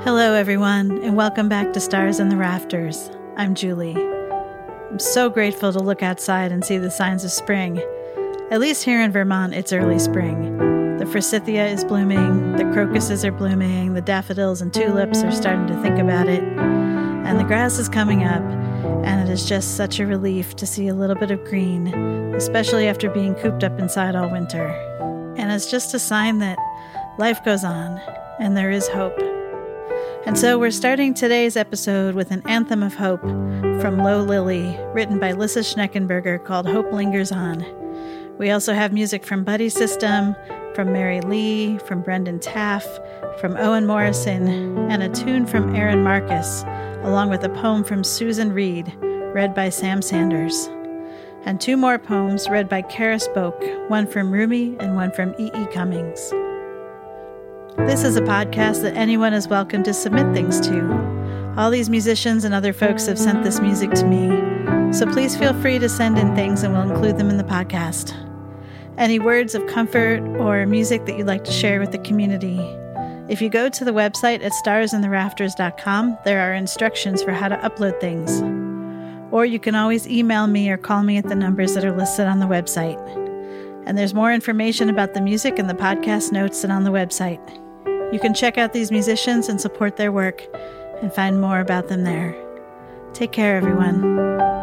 Hello, everyone, and welcome back to Stars in the Rafters. I'm Julie. I'm so grateful to look outside and see the signs of spring. At least here in Vermont, it's early spring. The forsythia is blooming, the crocuses are blooming, the daffodils and tulips are starting to think about it, and the grass is coming up, and it is just such a relief to see a little bit of green, especially after being cooped up inside all winter. And it's just a sign that life goes on, and there is hope. And so we're starting today's episode with an anthem of hope from Low Lily, written by Lissa Schneckenberger, called Hope Lingers On. We also have music from Buddy System, from Mary Lee, from Brendan Taff, from Owen Morrison, and a tune from Aaron Marcus, along with a poem from Susan Reed, read by Sam Sanders. And two more poems read by Karis Boak, one from Rumi and one from E.E. Cummings. This is a podcast that anyone is welcome to submit things to. All these musicians and other folks have sent this music to me, so please feel free to send in things and we'll include them in the podcast. Any words of comfort or music that you'd like to share with the community. If you go to the website at starsintherafters.com, there are instructions for how to upload things. Or you can always email me or call me at the numbers that are listed on the website. And there's more information about the music and the podcast notes than on the website. You can check out these musicians and support their work and find more about them there. Take care, everyone.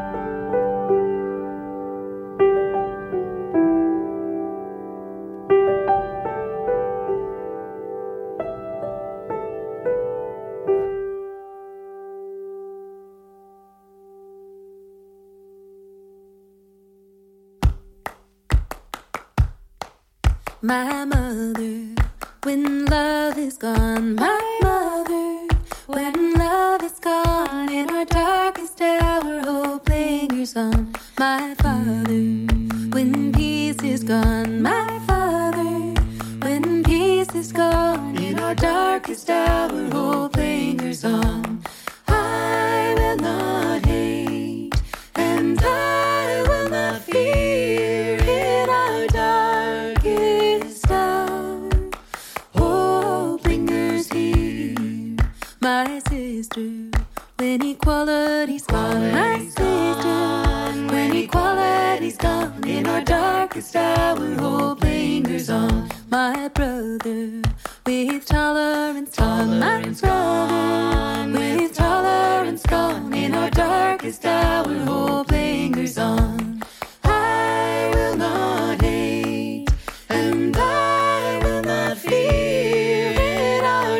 My mother, when love is gone. My mother, when love is gone. In our darkest hour, hope lingers on. My father, when peace is gone. My father, when peace is gone. In our darkest hour, hope lingers on. I will not hate, and I will not fear in our darkest hour. Hope lingers here. My sister, when equality's gone. My sister, when equality's gone. In our darkest hour, hope lingers on. My brother, with tolerance gone. My brother, with tolerance gone. In our darkest hour, hope lingers on. I will not hate, and I will not fear in our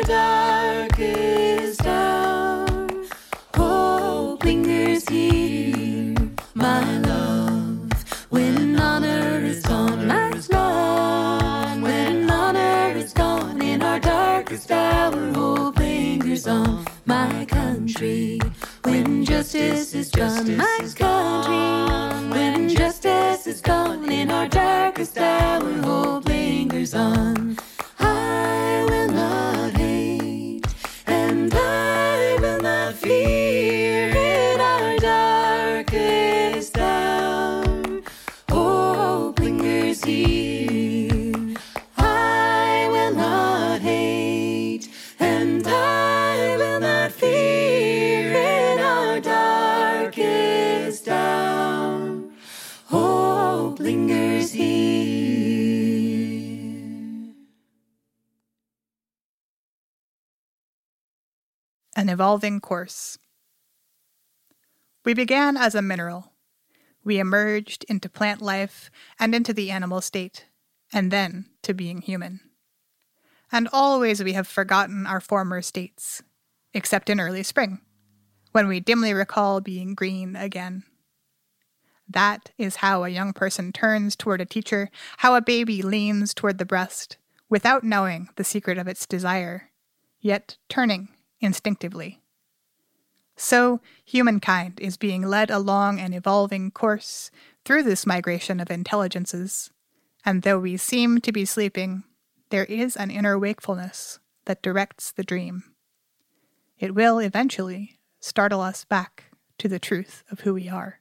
darkest hour. Hope lingers here. My love, when honor is gone. My love, when honor is gone. In our darkest hour, hope lingers on. My country, when justice is gone. My country, when justice is gone. In our darkest hour, hope lingers on. I will not hate, and I will not fear in our darkest hour. Hope lingers here. I will not hate, and I will not fear in our darkest hour. Hope lingers here. An evolving course. We began as a mineral. We emerged into plant life and into the animal state, and then to being human. And always we have forgotten our former states, except in early spring, when we dimly recall being green again. That is how a young person turns toward a teacher, how a baby leans toward the breast, without knowing the secret of its desire, yet turning instinctively. So humankind is being led along an evolving course through this migration of intelligences, and though we seem to be sleeping, there is an inner wakefulness that directs the dream. It will eventually startle us back to the truth of who we are.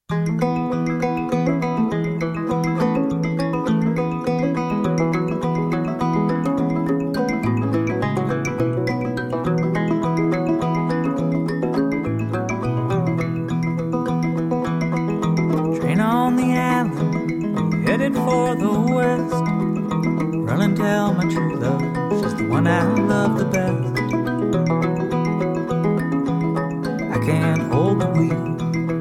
Train on the island, headed for the west. Run and tell my true love, she's the one I love the best. I can't hold the wheel.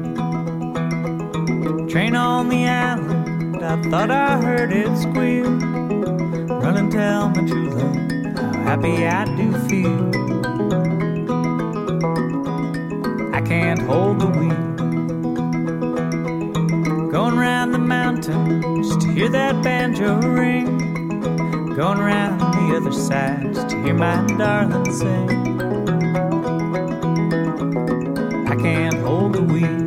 Train on the island, I thought I heard it squeal. Run and tell my true love how happy I do feel. I can't hold the wheel. Going round the mountains to hear that banjo ring. Going round the other side just to hear my darling sing. I can't hold the wheel.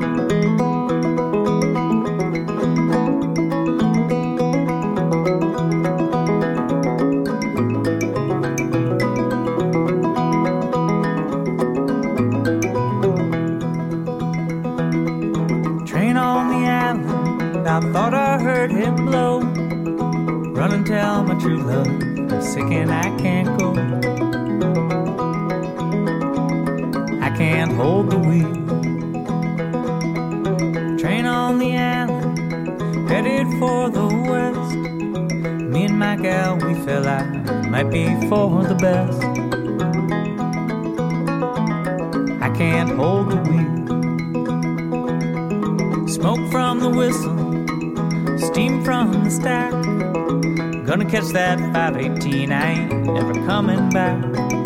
Train on the island, I thought I heard him blow. Run and tell my true love, I'm sick and I can't go. I can't hold the wheel. Train on the island, headed for the west. Me and my gal, we fell out, it might be for the best. I can't hold the wheel. Smoke from the whistle, steam from the stack. Gonna catch that 518, I ain't never coming back.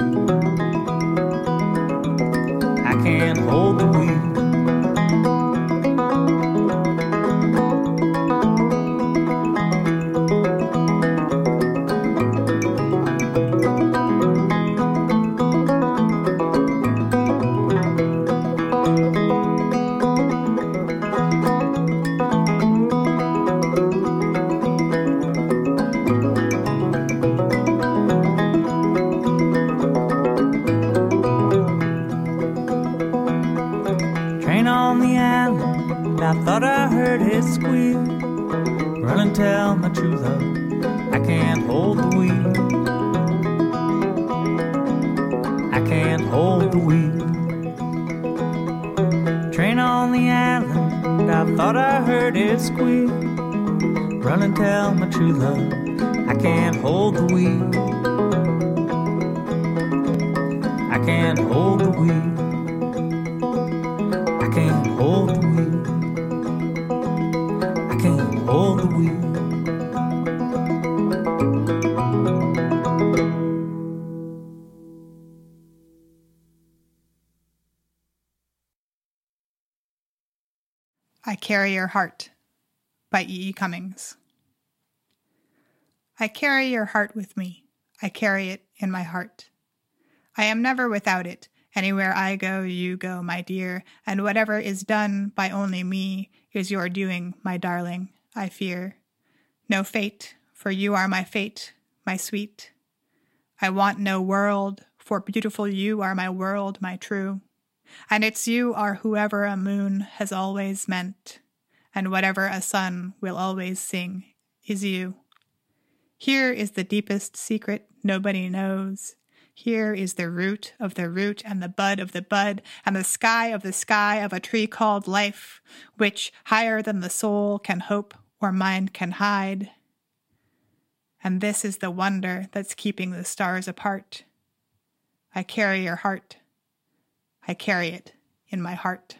I can't hold the wheel. I thought I heard it squeal. Run and tell my true love, I can't hold the wheel. I can't hold the wheel. Train on the island, I thought I heard it squeal. Run and tell my true love, I can't hold the wheel. I can't hold the wheel. I can't hold the wheel. I can't hold the wheel. I Carry Your Heart by E. E. Cummings. I carry your heart with me. I carry it in my heart. I am never without it. Anywhere I go, you go, my dear, and whatever is done by only me is your doing, my darling, I fear. No fate, for you are my fate, my sweet. I want no world, for beautiful you are my world, my true. And it's you are whoever a moon has always meant, and whatever a sun will always sing is you. Here is the deepest secret nobody knows. Here is the root of the root and the bud of the bud and the sky of a tree called life, which higher than the soul can hope or mind can hide. And this is the wonder that's keeping the stars apart. I carry your heart. I carry it in my heart.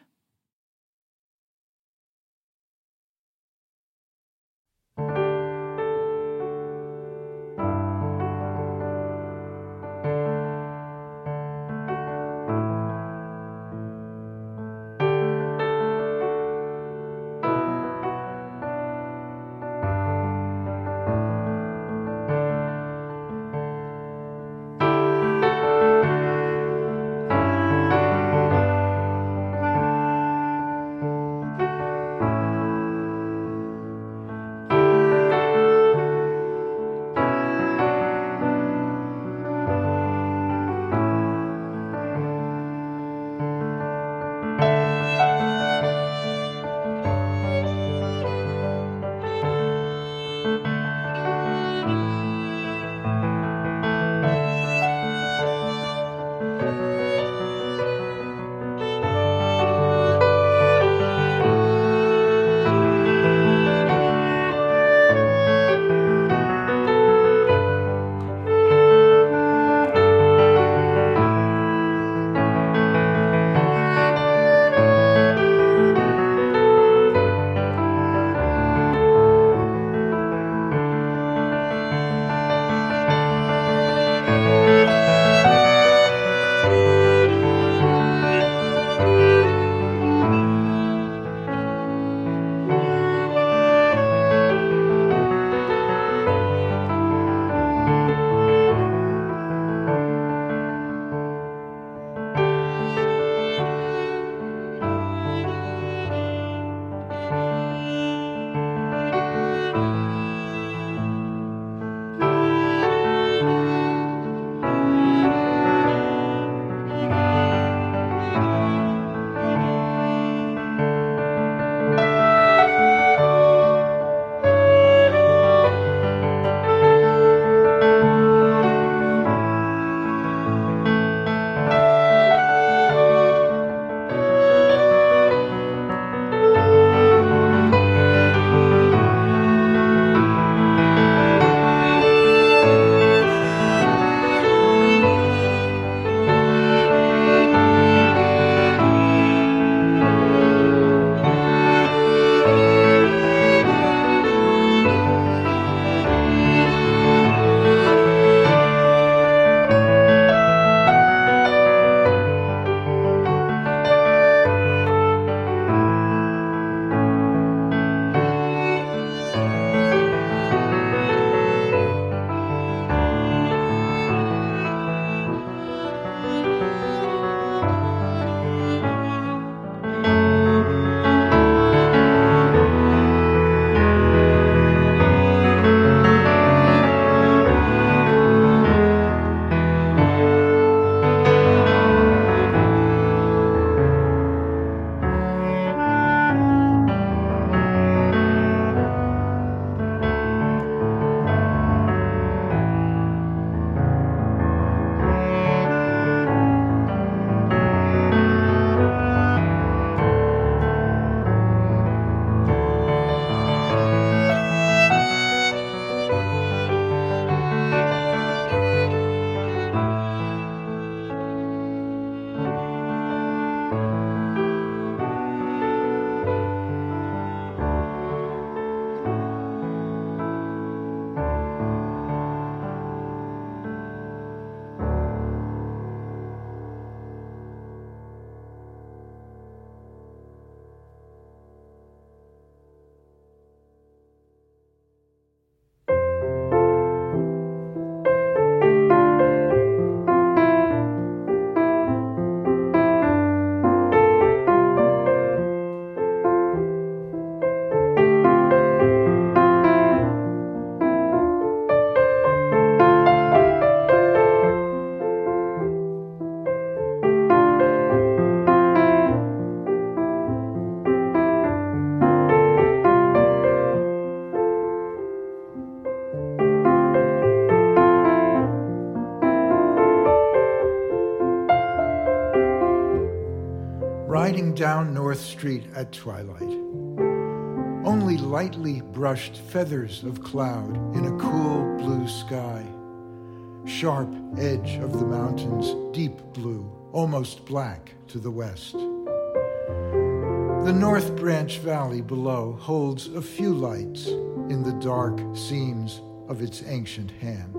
down North Street at twilight. Only lightly brushed feathers of cloud in a cool blue sky. Sharp edge of the mountains, deep blue, almost black to the west. The North Branch Valley below holds a few lights in the dark seams of its ancient hand.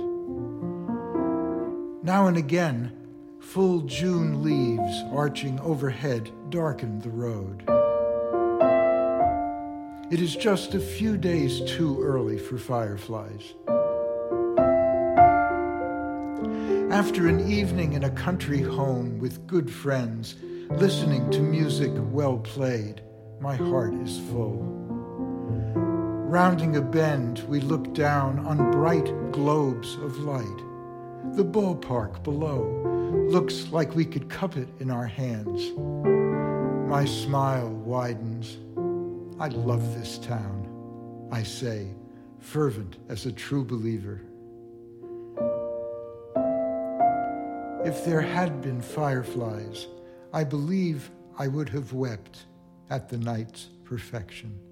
Now and again, full June leaves arching overhead darken the road. It is just a few days too early for fireflies. After an evening in a country home with good friends, listening to music well played, my heart is full. Rounding a bend, we look down on bright globes of light. The ballpark below looks like we could cup it in our hands. My smile widens. I love this town, I say, fervent as a true believer. If there had been fireflies, I believe I would have wept at the night's perfection.